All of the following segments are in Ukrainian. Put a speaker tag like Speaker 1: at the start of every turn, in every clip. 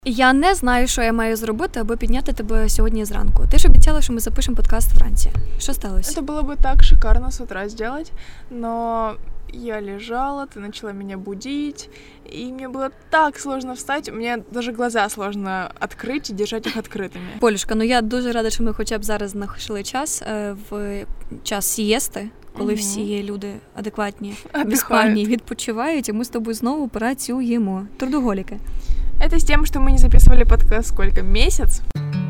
Speaker 1: Я не знаю, що я маю зробити, аби підняти тебе сьогодні зранку. Ти ж обіцяла, що ми запишемо подкаст вранці. Що сталося?
Speaker 2: Это было бы так шикарно с утра сделать, но я лежала, ты начала меня будить, и мне было так сложно встать, мне даже глаза сложно открыть и держать их открытыми.
Speaker 1: Полюшка, я дуже рада, що ми хоча б зараз знайшли час, в час сієсти, коли всі люди адекватні в Іспанії відпочивають, і ми з тобою знову працюємо. Трудоголіки.
Speaker 2: Это с тем, что мы не записывали подкаст сколько? Месяц?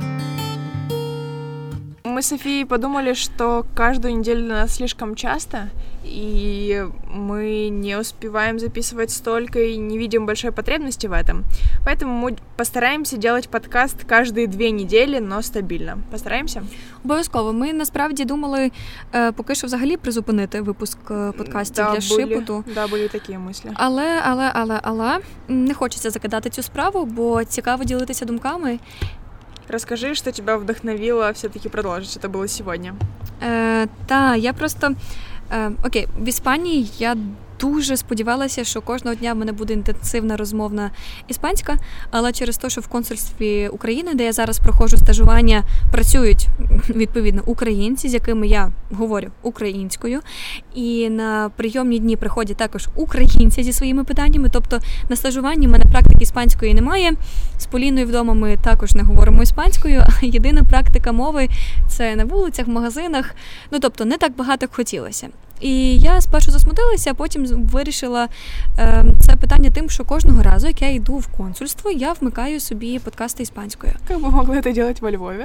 Speaker 2: Мы с Софией подумали, что каждую неделю для нас слишком часто, и мы не успеваем записывать столько и не видим большой потребности в этом. Поэтому мы постараемся делать подкаст каждые 2 недели, но стабильно. Постараемся?
Speaker 1: Обов'язково. Ми насправді думали поки що взагалі призупинити випуск подкастів для шепоту.
Speaker 2: Да, були такі мислі.
Speaker 1: Але не хочеться закидати цю справу, бо цікаво ділитися думками.
Speaker 2: Расскажи, что тебя вдохновило все-таки продолжить. Это было сегодня.
Speaker 1: Я просто... Окей, в Іспанії я дуже сподівалася, що кожного дня в мене буде інтенсивна розмовна іспанська, але через те, що в консульстві України, де я зараз проходжу стажування, працюють, відповідно, українці, з якими я говорю українською, і на прийомні дні приходять також українці зі своїми питаннями, тобто на стажуванні в мене практики іспанської немає, з Поліною вдома ми також не говоримо іспанською, а єдина практика мови – це на вулицях, в магазинах, тобто не так багато, як хотілося. І я спершу засмутилася, а потім вирішила це питання тим, що кожного разу, як я йду в консульство, я вмикаю собі подкасти іспанською.
Speaker 2: Як би могли це робити во Львові?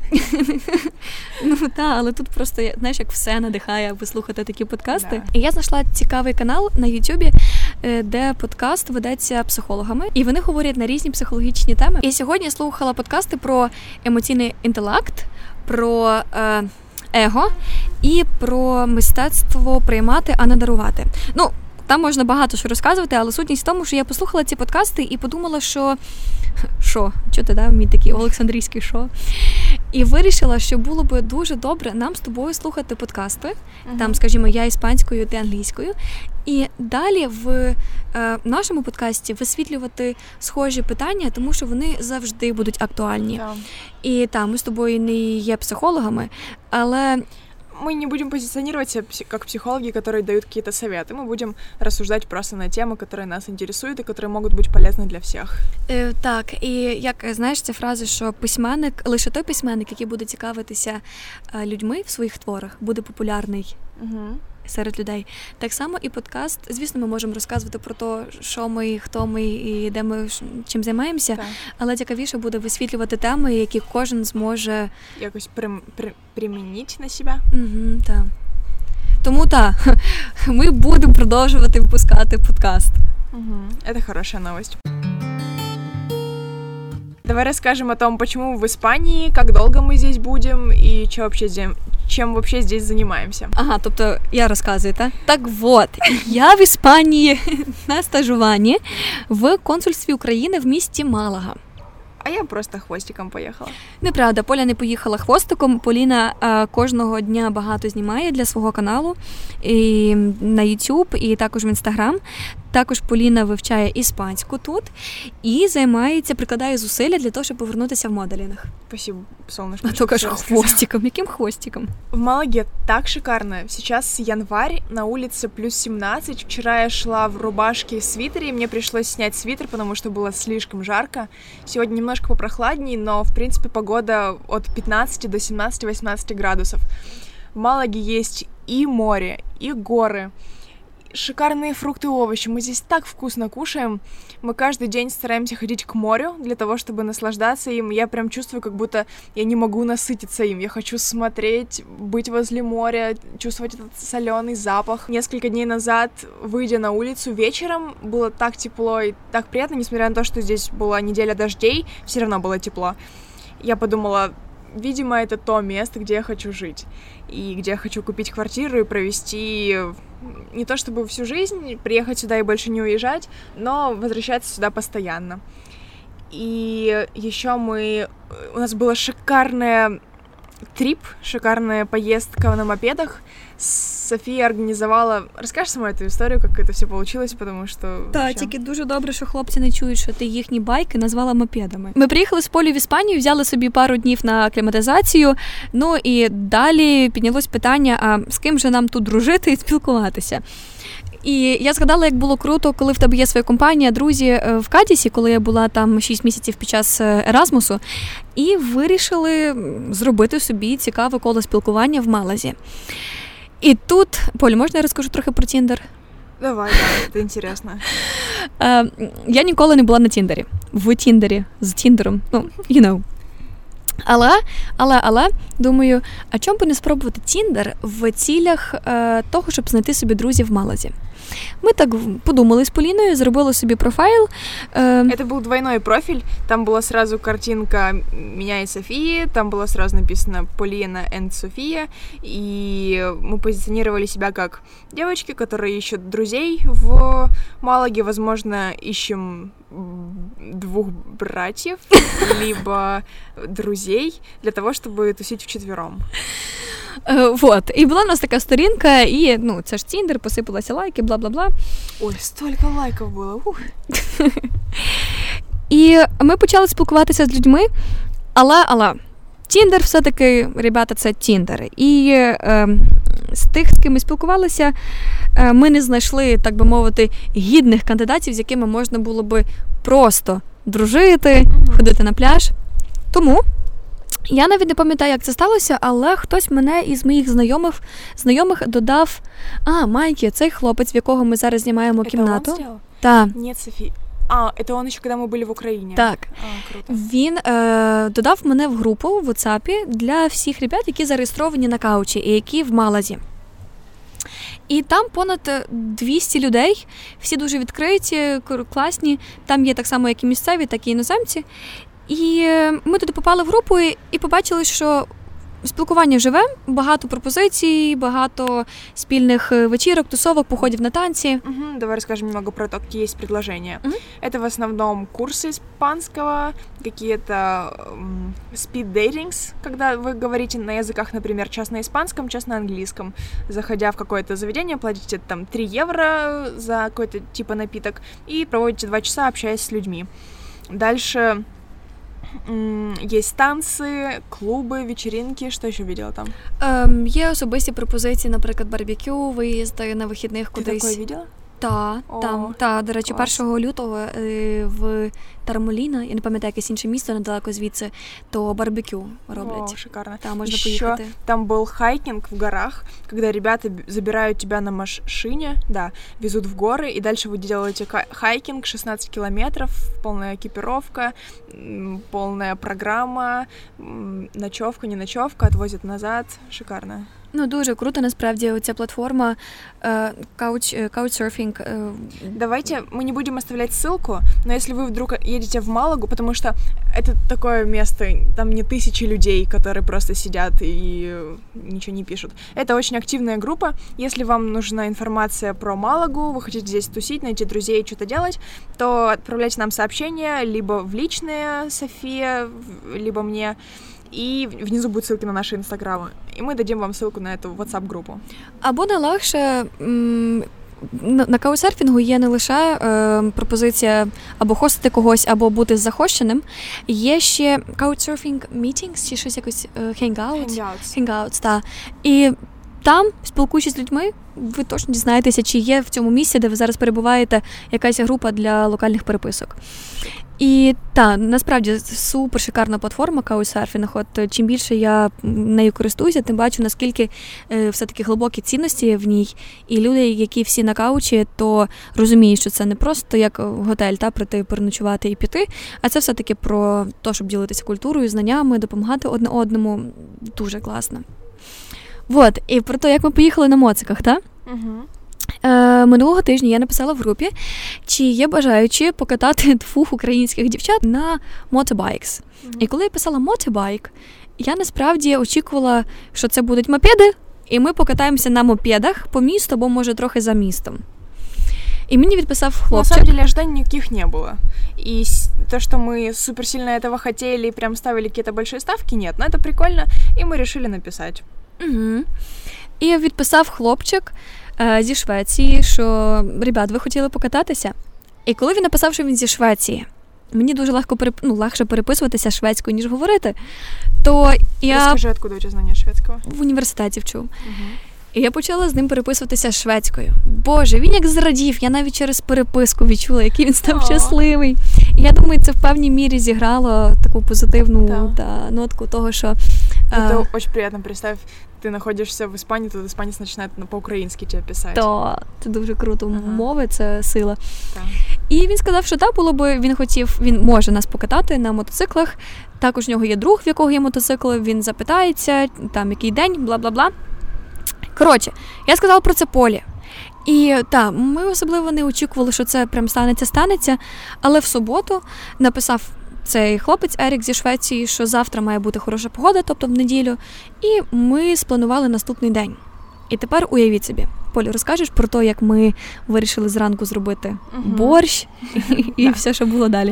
Speaker 1: Але тут просто, знаєш, як все надихає, аби слухати такі подкасти. Да. І я знайшла цікавий канал на Ютубі, де подкаст ведеться психологами, і вони говорять на різні психологічні теми. І сьогодні я слухала подкасти про емоційний інтелект, про его і про мистецтво приймати, а не дарувати. Там можна багато що розказувати, але сутність в тому, що я послухала ці подкасти і подумала, що ти, мій такий олександрійський і вирішила, що було би дуже добре нам з тобою слухати подкасти, там, скажімо, я іспанською, ти англійською, і далі в нашому подкасті висвітлювати схожі питання, тому що вони завжди будуть актуальні. Да. І ми з тобою не є психологами, але...
Speaker 2: Мы не будем позиционировать себя как психологи, которые дают какие-то советы. Мы будем рассуждать просто на темы, которые нас интересуют и которые могут быть полезны для всіх.
Speaker 1: Так, і як, знаєш, ця фраза, що лише той письменник, який буде цікавитися людьми в своїх творах, буде популярний серед людей. Так само і подкаст. Звісно, ми можемо розказувати про те, що ми, хто ми і де ми чим займаємося, але цікавіше буде висвітлювати теми, які кожен зможе...
Speaker 2: Якось примінити на себе.
Speaker 1: Так. Тому ми будемо продовжувати випускати подкаст.
Speaker 2: Это хорошая новость. Давай расскажем о том, почему в Испании, как долго мы здесь будем и чем вообще здесь занимаемся.
Speaker 1: Тобто я розказую, так? Так вот, я в Іспанії на стажуванні в консульстві України в місті Малага.
Speaker 2: А я просто хвостиком поїхала.
Speaker 1: Неправда, Поля не поїхала хвостиком. Поліна кожного дня багато знімає для свого каналу і на YouTube, і також в Instagram. Також Поліна вивчає іспанську тут і прикладає зусилля для того, щоб повернутися в моделінг.
Speaker 2: Спасибо, солнышко.
Speaker 1: А то кажу, хвостиком. Яким хвостиком?
Speaker 2: В Малаге так шикарно. Сейчас январь, на улице плюс 17. Вчера я шла в рубашке и свитере, и мне пришлось снять свитер, потому что было слишком жарко. Сегодня немножко попрохладнее, но, в принципе, погода от 15 до 17-18 градусов. В Малаге есть и море, и горы, шикарные фрукты и овощи. Мы здесь так вкусно кушаем. Мы каждый день стараемся ходить к морю для того, чтобы наслаждаться им. Я прям чувствую, как будто я не могу насытиться им. Я хочу смотреть, быть возле моря, чувствовать этот соленый запах. Несколько дней назад, выйдя на улицу вечером, было так тепло и так приятно, несмотря на то, что здесь была неделя дождей, все равно было тепло. Я подумала, видимо, это то место, где я хочу жить, и где я хочу купить квартиру и провести не то чтобы всю жизнь, приехать сюда и больше не уезжать, но возвращаться сюда постоянно. И еще у нас было шикарное трип, шикарная поездка на мопедах. Софія організувала... Розкажеш сама цю історію, як це все вийшло, тому що...
Speaker 1: Так, тільки дуже добре, що хлопці не чують, що ти їхні байки назвала мопедами. Ми приїхали з Полі в Іспанію, взяли собі пару днів на акліматизацію, ну і далі піднялось питання, а з ким же нам тут дружити і спілкуватися. І я згадала, як було круто, коли в тебе є своя компанія, друзі в Кадісі, коли я була там 6 місяців під час Еразмусу, і вирішили зробити собі цікаве коло спілкування в Малазі. І тут, Поль, можна я розкажу трохи про Тіндер?
Speaker 2: Давай, це інтересно.
Speaker 1: Я ніколи не була на Тіндері. В Тіндері, з Тіндером, you know. Але, думаю, а чому б не спробувати Тіндер в цілях того, щоб знайти собі друзів в Малазі? Ми так подумали з Поліною, зробили собі профайл.
Speaker 2: Это был двойной профиль, там была сразу картинка меня и Софии, там было сразу написано Полина and София, и мы позиционировали себя как девочки, которые ищут друзей в Малаге, возможно, ищем 2 братьев, либо друзей, для того, чтобы тусить вчетвером.
Speaker 1: Вот. І була у нас така сторінка, і, це ж Тіндер, посипалися лайки, бла-бла-бла.
Speaker 2: Ой, столько лайків було.
Speaker 1: І ми почали спілкуватися з людьми, але Тіндер все-таки, ребята, це Тіндер. І з тих, з ким ми спілкувалися, ми не знайшли, так би мовити, гідних кандидатів, з якими можна було би просто дружити, ходити на пляж. Тому я навіть не пам'ятаю, як це сталося, але хтось мене із моїх знайомих додав, Майкі, цей хлопець, в якого ми зараз знімаємо кімнату.
Speaker 2: Это он сделал?
Speaker 1: Так.
Speaker 2: Нет, Софі. Это он еще, когда мы были в Україні.
Speaker 1: Так.
Speaker 2: Круто.
Speaker 1: Він додав мене в групу в WhatsApp для всіх ребят, які зареєстровані на Каучі і які в Малазі. І там понад 200 людей, всі дуже відкриті, класні. Там є так само, як і місцеві, так і іноземці. І ми туди попали в групу і побачили, що спілкування живе, багато пропозицій, багато спільних вечірок, тусовок, походів на танці.
Speaker 2: Давай расскажем немного про то, какие есть предложения. Это в основном курсы испанского, какие-то speed datings, когда вы говорите на языках, например, час на испанском, час на английском. Заходя в какое-то заведение, платите там 3 евро за какой-то типа напиток и проводите 2 часа, общаясь с людьми. Дальше есть танцы, клуби, вечеринки. Що ще видела там?
Speaker 1: Є особисті пропозиції, наприклад, барбекю, виїзди на вихідних кудись.
Speaker 2: Ти таке видела?
Speaker 1: Так, до речі, клас. 1 лютого в Тарамоліна, я не пам'ятаю, якесь інше місто недалеко звідси, то барбекю роблять.
Speaker 2: О, шикарно.
Speaker 1: Там можна
Speaker 2: Еще
Speaker 1: поїхати.
Speaker 2: Там был хайкинг в горах, когда ребята забирают тебя на машине, везут в горы, и дальше вы делаете хайкинг 16 километров, полная экипировка, полная программа, ночевка, не ночевка, отвозят назад. Шикарно.
Speaker 1: Дуже круто, насправді, ця платформа Couchsurfing.
Speaker 2: Давайте мы не будем оставлять ссылку, но если вы вдруг едете в Малагу, потому что это такое место, там не тысячи людей, которые просто сидят и ничего не пишут. Это очень активная группа. Если вам нужна информация про Малагу, вы хотите здесь тусить, найти друзей, что-то делать, то отправляйте нам сообщения либо в личные София, либо мне. І внизу будуть ссылки на наші інстаграми. І ми дадим вам ссылку на цю WhatsApp-групу.
Speaker 1: Або найлегше, на каучсерфінгу є не лише пропозиція або хостити когось, або бути захощеним. Є ще Couchsurfing Meetings, чи щось якось Hangouts, так. І там, спілкуючись з людьми, ви точно дізнаєтеся, чи є в цьому місці, де ви зараз перебуваєте, якась група для локальних переписок. І насправді супер шикарна платформа Couchsurfing. От чим більше я нею користуюся, тим бачу, наскільки все-таки глибокі цінності в ній. І люди, які всі на каучі, то розуміють, що це не просто як готель, прийти, переночувати і піти, а це все-таки про те, щоб ділитися культурою, знаннями, допомагати одне одному. Дуже класно. Вот, і про те, як ми поїхали на моциках, так? Минулого тижня я написала в групі, чи є бажаючі покатати 2 українських дівчат на мотобайкс. І коли я писала мотобайк, я насправді очікувала, що це будуть мопеди, і ми покатаємося на мопедах по місту, або може трохи за містом. І мені відписав хлопчик.
Speaker 2: На самом деле ожиданий никаких не было. И то, что мы супер сильно этого хотели и прям ставили какие-то большие ставки, нет. Но это прикольно, и мы решили написать.
Speaker 1: Угу. І відписав хлопчик зі Швеції, що, ребят, ви хотіли покататися? І коли він написав, що він зі Швеції, мені дуже легше переписуватися шведською, ніж говорити, то я...
Speaker 2: Розкажи, откуда у тебе знання шведського?
Speaker 1: В університеті вчу. Угу. І я почала з ним переписуватися шведською. Боже, він як зрадів, я навіть через переписку відчула, який він став щасливий. І я думаю, це в певній мірі зіграло таку позитивну нотку того, що...
Speaker 2: Это очень приятно, представь, ты находишься в Іспанії, тут іспанець починає по-українськи тебе писати.
Speaker 1: То, це дуже круто. Мови – це сила. І він сказав, що так, було би, він може нас покатати на мотоциклах. Також в нього є друг, в якого є мотоцикл, він запитається, там, який день, бла-бла-бла. Коротше, я сказала про це Полі. І так, ми особливо не очікували, що це прям станеться, але в суботу написав цей хлопець Ерік зі Швеції, що завтра має бути хороша погода, тобто в неділю, і ми спланували наступний день. І тепер уявіть собі, Полі, розкажеш про те, як ми вирішили зранку зробити борщ і все, що було далі?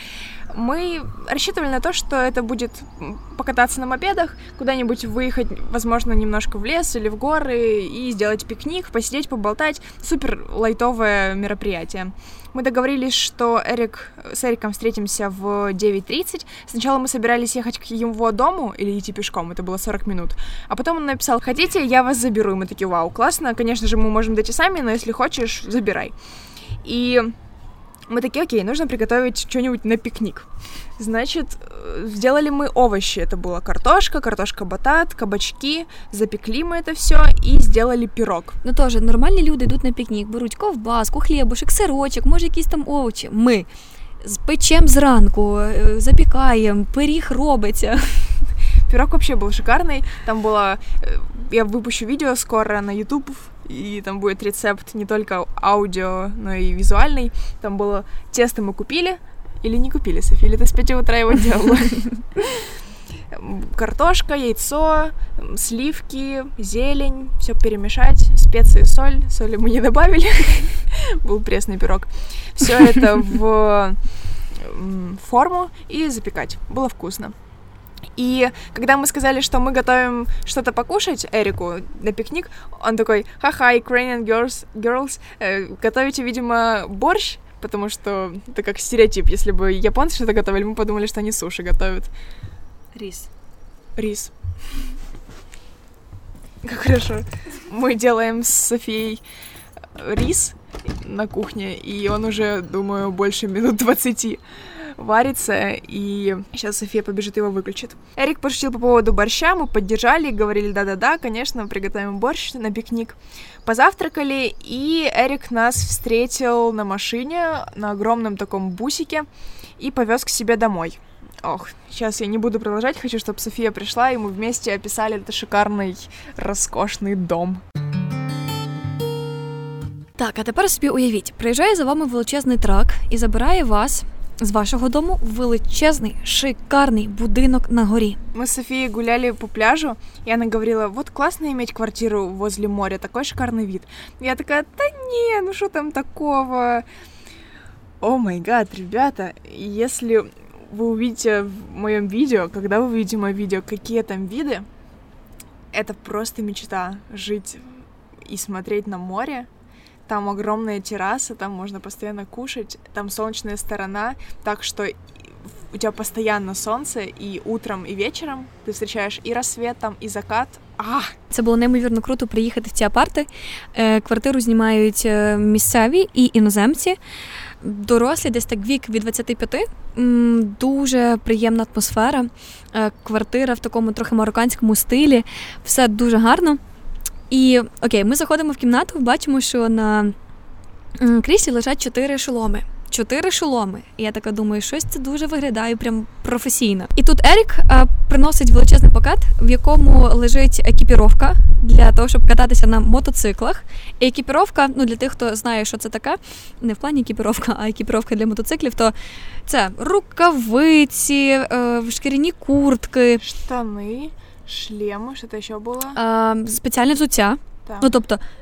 Speaker 2: Мы рассчитывали на то, что это будет покататься на мопедах, куда-нибудь выехать, возможно, немножко в лес или в горы и сделать пикник, посидеть, поболтать. Супер лайтовое мероприятие. Мы договорились, что с Эриком встретимся в 9:30. Сначала мы собирались ехать к его дому или идти пешком, это было 40 минут. А потом он написал: хотите, я вас заберу. И мы такие: вау, классно, конечно же, мы можем дойти сами, но если хочешь, забирай. И мы такие: окей, нужно приготовить что-нибудь на пикник. Значит, сделали мы овощи. Это была картошка-батат, кабачки. Запекли мы это все и сделали пирог.
Speaker 1: Ну, теж, нормальні люди йдуть на пікнік, беруть ковбаску, хлібушек, сирочок, може якісь там овочі. Ми печем зранку, запікаємо, пиріг робиться.
Speaker 2: Пирог вообще был шикарный. Там было... Я выпущу видео скоро на YouTube, и там будет рецепт не только аудио, но и визуальный. Там было тесто мы купили или не купили, София? Или ты с 5 утра его делала? Картошка, яйцо, сливки, зелень, все перемешать, специи, соль. Соли мы не добавили, был пресный пирог. Все это в форму и запекать. Было вкусно. И когда мы сказали, что мы готовим что-то покушать Эрику на пикник, он такой: ха-ха, Ukrainian girls, готовите, видимо, борщ, потому что это как стереотип. Если бы японцы что-то готовили, мы подумали, что они суши готовят. Рис. Как хорошо. Мы делаем с Софией рис на кухне, и он уже, думаю, больше минут 20 варится, и сейчас София побежит его выключит. Эрик пошутил по поводу борща, мы поддержали, говорили: да-да-да, конечно, приготовим борщ на пикник. Позавтракали, и Эрик нас встретил на машине, на огромном таком бусике, и повез к себе домой. Ох, сейчас я не буду продолжать, хочу, чтобы София пришла, и мы вместе описали этот шикарный, роскошный дом.
Speaker 1: Так, а тепер собі уявіть, приїжджає за вами величезний трак і забирає вас з вашого дому в величезний, шикарний будинок на горі.
Speaker 2: Мы с Софией гуляли по пляжу, и она говорила: вот классно иметь квартиру возле моря, такой шикарный вид. Я такая: да не, ну что там такого? О май гад, ребята, если вы увидите в моем видео, когда вы увидите мое видео, какие там виды, это просто мечта — жить и смотреть на море. Там огромная терраса, там можно постоянно кушать, там солнечная сторона, так что у тебя постоянно солнце, и утром, и вечером ти зустрічаєш і розсвіт там, і закат.
Speaker 1: Це було неймовірно круто приїхати в ці апарти. Квартиру знімають місцеві і іноземці. Дорослі, десь так вік від 25. Дуже приємна атмосфера. Квартира в такому трохи марокканському стилі. Все дуже гарно. І, окей, ми заходимо в кімнату, бачимо, що на кріслі лежать 4 шоломи. 4 шоломи. І я така думаю, щось це дуже виглядає прям професійно. І тут Ерік приносить величезний пакет, в якому лежить екіпіровка для того, щоб кататися на мотоциклах. І екіпіровка, ну для тих, хто знає, що це таке, не в плані екіпіровка, а екіпіровка для мотоциклів, то це рукавиці, шкіряні куртки.
Speaker 2: Штани, шлеми, що це ще було?
Speaker 1: Спеціальне взуття. Ну, тобто,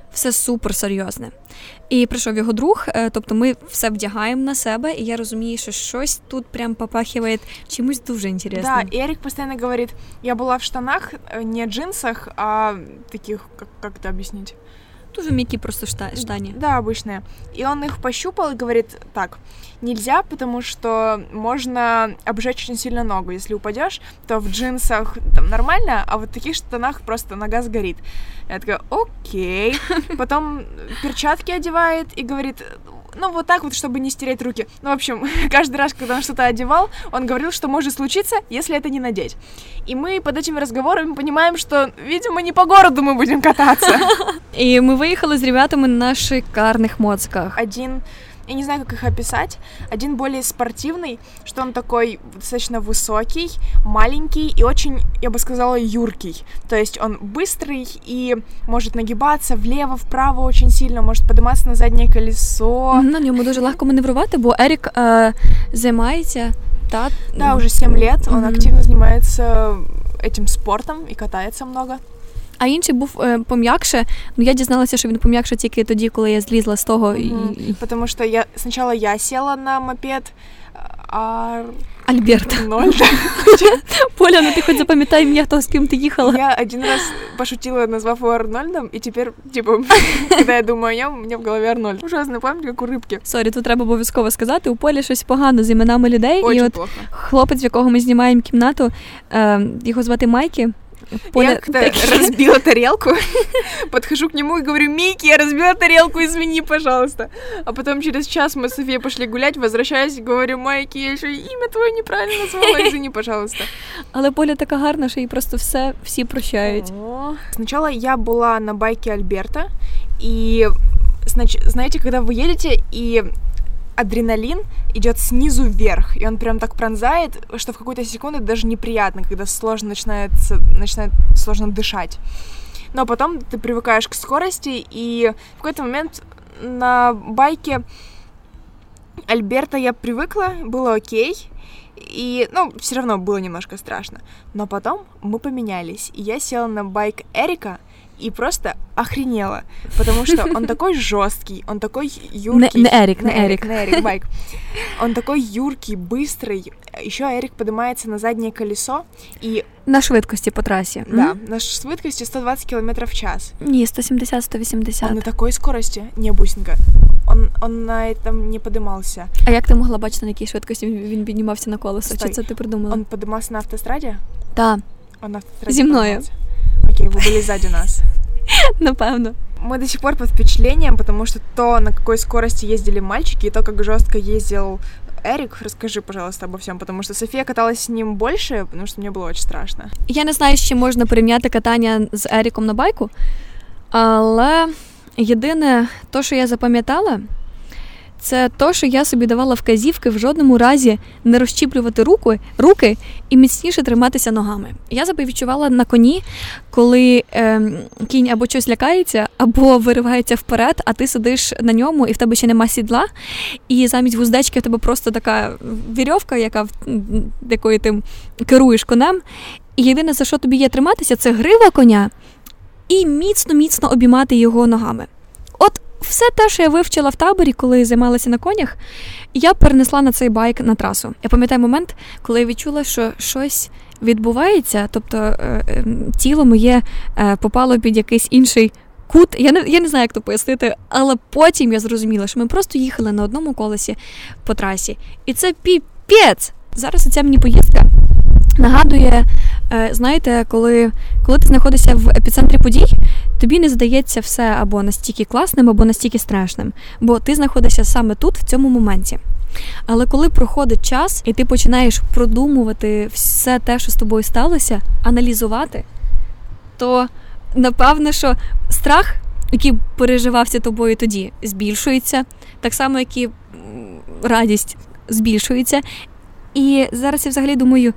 Speaker 1: все супер серйозне. І прийшов його друг, тобто ми все вдягаємо на себе, і я розумію, що щось тут прям попахивает чимось дуже інтересним.
Speaker 2: Да, Эрик постоянно говорит, я была в штанах, не джинсах, а таких, как это объяснить?
Speaker 1: Дуже м'які просто штані.
Speaker 2: Да, обычные. И он их пощупал и говорит, так, нельзя, потому что можно обжечь очень сильно ногу. Если упадешь, то в джинсах там нормально, а вот в таких штанах просто нога сгорит. Я такая, окей. Потом перчатки одевает и говорит, ну, вот так вот, чтобы не стереть руки. Ну, в общем, каждый раз, когда он что-то одевал, он говорил, что может случиться, если это не надеть. И мы под этими разговорами понимаем, что, видимо, не по городу мы будем кататься.
Speaker 1: И мы выехали с ребятами на шикарных моцках.
Speaker 2: Один, я не знаю, как их описать, один более спортивный, что он такой достаточно высокий, маленький и очень, я бы сказала, юркий. То есть он быстрый и может нагибаться влево, вправо очень сильно, может подниматься на заднее колесо.
Speaker 1: На ньому дуже легко маневрувати, бо Ерік займається...
Speaker 2: Да, уже 7 лет, он активно занимается этим спортом и катается много.
Speaker 1: А інший був пом'якше. Ну, я дізналася, що він пом'якше тільки тоді, коли я злізла з того.
Speaker 2: Потому что сначала я села на мопед,
Speaker 1: Альберт.
Speaker 2: Арнольда.
Speaker 1: Поля, ну ти хоч запам'ятай ім'я того, з ким ти їхала.
Speaker 2: Я один раз пошутила, назвав его Арнольдом, и теперь, типа, когда я думаю о нем, у меня в голове Арнольд. Ужасно, пам'ять, як у рибки.
Speaker 1: Сорі, тут треба обов'язково сказати, у Полі щось погано з іменами людей.
Speaker 2: Очень
Speaker 1: і от
Speaker 2: плохо.
Speaker 1: Хлопець, в якого ми знімаємо кімнату, його звати Майкі.
Speaker 2: Поля... Я как-то разбила тарелку, подхожу к нему и говорю, Микки, я разбила тарелку, извини, пожалуйста. А потом через час мы с Софией пошли гулять, возвращаюсь, говорю, Майки, я еще имя твое неправильно назвала, извини, пожалуйста.
Speaker 1: Але Поля така гарна, що їй просто всі прощають.
Speaker 2: Сначала я была на байке Альберта, и, знаете, когда вы едете, и адреналин идет снизу вверх, и он прям так пронзает, что в какую-то секунду даже неприятно, когда начинает сложно дышать. Но потом ты привыкаешь к скорости, и в какой-то момент на байке Альберта я привыкла, было окей, и, все равно было немножко страшно. Но потом мы поменялись, и я села на байк Эрика, и просто охренела, потому что он такой жесткий, он такой юркий.
Speaker 1: Не Эрик,
Speaker 2: байк. Он такой юркий, быстрый. Еще Эрик поднимается на заднее колесо и...
Speaker 1: На швидкості по трассе.
Speaker 2: Да, на швидкості 120 км в час.
Speaker 1: Не, 170-180.
Speaker 2: Он на такой скорости? Не, бусинка. Он на этом не поднимался.
Speaker 1: А як ти могла бачити, на якій швидкості він піднімався на колесо? Чи це ти придумала?
Speaker 2: Он поднимался на автостраде?
Speaker 1: Да.
Speaker 2: Он на автостраде
Speaker 1: зі мною.
Speaker 2: Окей, вы были сзади нас.
Speaker 1: Напевно.
Speaker 2: Мы до сих пор под впечатлением, потому что то, на какой скорости ездили мальчики, и то, как жестко ездил Эрик. Расскажи, пожалуйста, обо всем, потому что София каталась с ним больше, потому что мне было очень страшно.
Speaker 1: Я не знаю, з чим можна порівняти катання з Еріком на байку, але єдине, то, що я запам'ятала, це то, що я собі давала вказівки в жодному разі не розчіплювати руки і міцніше триматися ногами. Я себе відчувала на коні, коли кінь або щось лякається, або виривається вперед, а ти сидиш на ньому, і в тебе ще нема сідла, і замість вуздечки в тебе просто така вірьовка, якою ти керуєш конем. І єдине, за що тобі є триматися, це грива коня і міцно обіймати його ногами. От все те, що я вивчила в таборі, коли займалася на конях, я перенесла на цей байк на трасу. Я пам'ятаю момент, коли я відчула, що щось відбувається, тобто тіло моє попало під якийсь інший кут. Я не знаю, як то пояснити, але потім я зрозуміла, що ми просто їхали на одному колесі по трасі. І це піпець! Зараз оця мені поїздка нагадує, знаєте, коли ти знаходишся в епіцентрі подій, тобі не здається все або настільки класним, або настільки страшним, бо ти знаходишся саме тут, в цьому моменті. Але коли проходить час, і ти починаєш продумувати все те, що з тобою сталося, аналізувати, то, напевно, що страх, який переживався тобою тоді, збільшується, так само, як і радість збільшується. І зараз я взагалі думаю,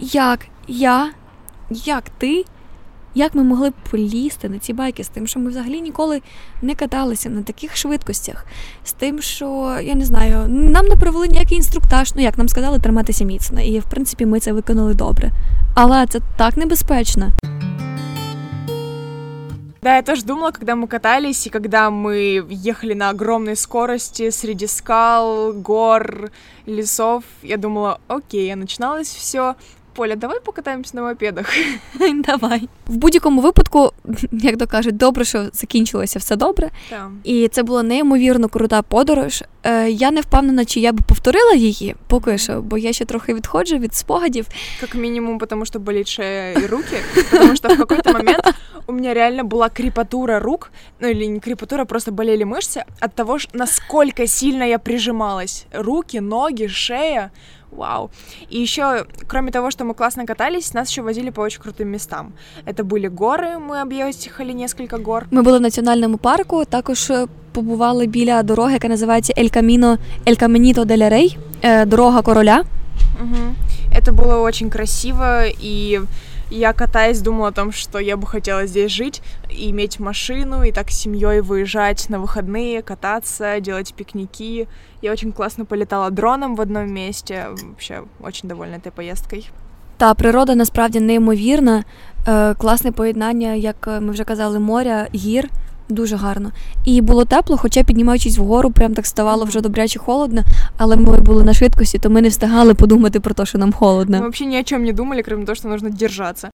Speaker 1: як ми могли б полізти на ці байки з тим, що ми взагалі ніколи не каталися на таких швидкостях, з тим, що, я не знаю, нам не провели ніякий інструктаж, як нам сказали, триматися міцно, і, в принципі, ми це виконали добре. Але це так небезпечно.
Speaker 2: Да, я тоже думала, когда мы катались, и когда мы ехали на огромной скорости среди скал, гор, лесов, я думала, окей, начиналось все. Поля, давай покатаємося на мопедах.
Speaker 1: Давай. В будь-якому випадку, як то кажуть, добре, що закінчилося все добре.
Speaker 2: Там.
Speaker 1: І це була неймовірно крута подорож. Я не впевнена, чи я б повторила її поки що, бо я ще трохи відходжу від спогадів.
Speaker 2: Как минимум, потому что болит шея и руки, потому что в какой-то момент у меня реально была крепатура рук, ну или не крепатура, просто болели мышцы от того, насколько сильно я прижималась. Руки, ноги, шея. Вау. И еще, кроме того, что мы классно катались, нас еще возили по очень крутым местам. Это были горы, мы объехали несколько гор.
Speaker 1: Ми були в національному парку, також побували біля дороги, яка називається El Caminito del Rey, дорога короля.
Speaker 2: Угу. Это было очень красиво, и я, катаясь, думала о том, что я бы хотела здесь жить, и иметь машину, и так с семьей выезжать на выходные, кататься, делать пикники. Я очень классно полетала дроном в одном месте. Вообще, очень довольна этой поездкой.
Speaker 1: Та природа насправді неймовірна, класне поєднання, як ми вже казали, моря, гір. Дуже гарно. І було тепло, хоча піднімаючись вгору, прям так ставало вже добряче холодно, але ми були на швидкості, то ми не встигали подумати про те, що нам холодно.
Speaker 2: Мы вообще ни о чем не думали, кроме того, что нужно держаться.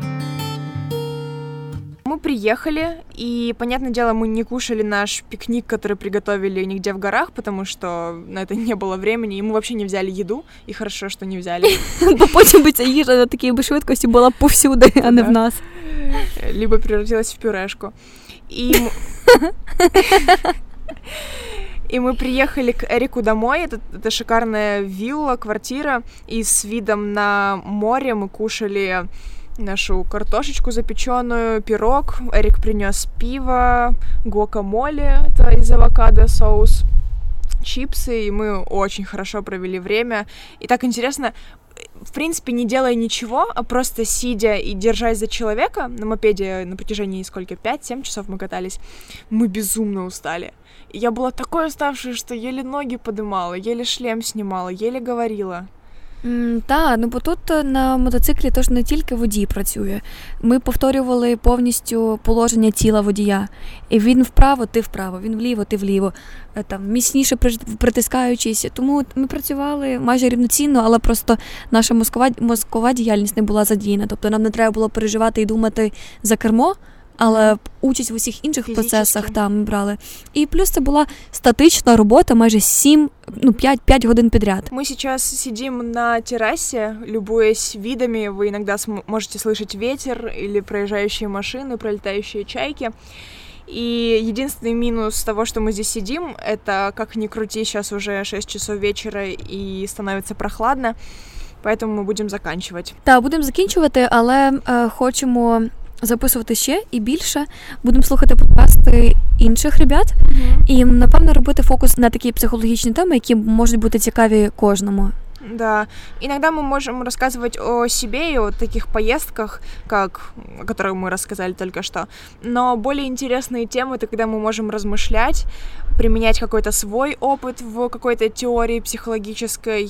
Speaker 2: Мы приехали, и, понятное дело, мы не кушали наш пикник, который приготовили нигде в горах, потому что на это не было времени, и мы вообще не взяли еду, и хорошо, что не взяли.
Speaker 1: Бо потім би ця їжа на такій би швидкості була повсюди, а не в нас.
Speaker 2: Либо превратилась в пюрешку. И мы приехали к Эрику домой. Это шикарная вилла, квартира. И с видом на море мы кушали нашу картошечку запеченную, пирог. Эрик принес пиво, гуакамоле, это из авокадо соус, чипсы. И мы очень хорошо провели время. И так интересно, в принципе, не делая ничего, а просто сидя и держась за человека на мопеде на протяжении 5-7 часов мы катались, мы безумно устали. И я была такой уставшей, что еле ноги подымала, еле шлем снимала, еле говорила.
Speaker 1: Так, бо тут на мотоциклі тож не тільки водій працює. Ми повторювали повністю положення тіла водія. І він вправо, ти вправо, він вліво, ти вліво. Там міцніше притискаючись. Тому ми працювали майже рівноцінно, але просто наша мозкова діяльність не була задіяна. Тобто нам не треба було переживати і думати за кермо, але участь в усіх інших процесах там брали. І плюс це була статична робота майже 5 годин підряд.
Speaker 2: Мы сейчас сидим на террасе, любуясь видами. Вы иногда можете слышать ветер или проезжающие машины, пролетающие чайки. И единственный минус того, что мы здесь сидим, это, как ни крути, сейчас уже 6 часов вечера и становится прохладно, поэтому мы будем заканчивать.
Speaker 1: Так, будемо закінчувати, але хочемо записувати ще і більше. Будемо слухати подкасти інших ребят і, напевно, робити фокус на такі психологічні теми, які можуть бути цікаві кожному.
Speaker 2: Да, иногда мы можем рассказывать о себе и о таких поездках, о которых мы рассказали только что, но более интересные темы — это когда мы можем размышлять, применять какой-то свой опыт в какой-то теории психологической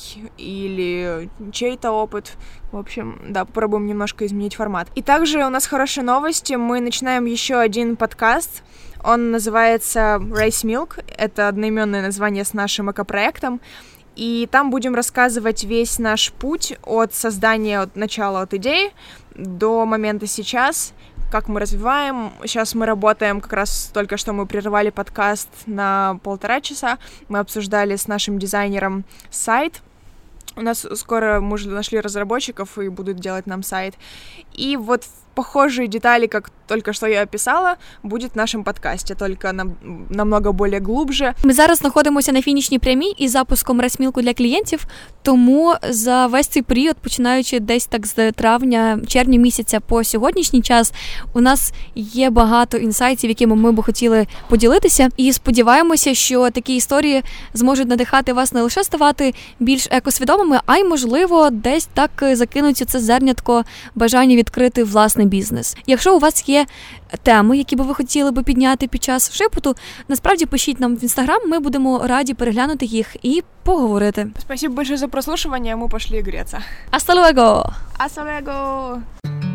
Speaker 2: или чей-то опыт. В общем, да, попробуем немножко изменить формат. И также у нас хорошие новости, мы начинаем еще один подкаст. Он называется Race Milk, это одноименное название с нашим экопроектом. И там будем рассказывать весь наш путь от создания, от начала, от идеи до момента сейчас, как мы развиваем. Сейчас мы работаем, как раз только что мы прервали подкаст на 1,5 часа. Мы обсуждали с нашим дизайнером сайт. У нас скоро мы уже нашли разработчиков и будут делать нам сайт. И вот похожие детали, как только что я описала, будет в нашому подкасті, тільки намного більш глубже.
Speaker 1: Ми зараз знаходимося на фінішній прямій із запуском Рейсмілку для клієнтів, тому за весь цей період, починаючи десь так з червня місяця по сьогоднішній час, у нас є багато інсайтів, якими ми б хотіли поділитися, і сподіваємося, що такі історії зможуть надихати вас не лише ставати більш екосвідомими, а й, можливо, десь так закинуть це зернятко бажання відкрити власний бізнес. Якщо у вас є теми, які би ви хотіли би підняти під час шепоту, насправді пишіть нам в Інстаграм, ми будемо раді переглянути їх і поговорити.
Speaker 2: Спасибо большое за прослушивание, ми пішли греться.
Speaker 1: Hasta luego!
Speaker 2: Hasta luego!